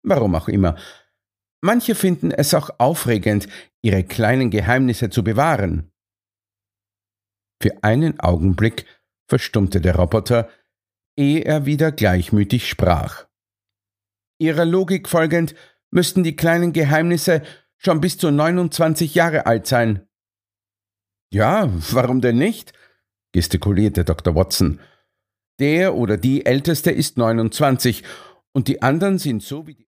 Warum auch immer. Manche finden es auch aufregend, ihre kleinen Geheimnisse zu bewahren. Für einen Augenblick verstummte der Roboter, ehe er wieder gleichmütig sprach. Ihrer Logik folgend müssten die kleinen Geheimnisse schon bis zu 29 Jahre alt sein. Ja, warum denn nicht? Gestikulierte Dr. Watson. Der oder die Älteste ist 29 und die anderen sind so wie die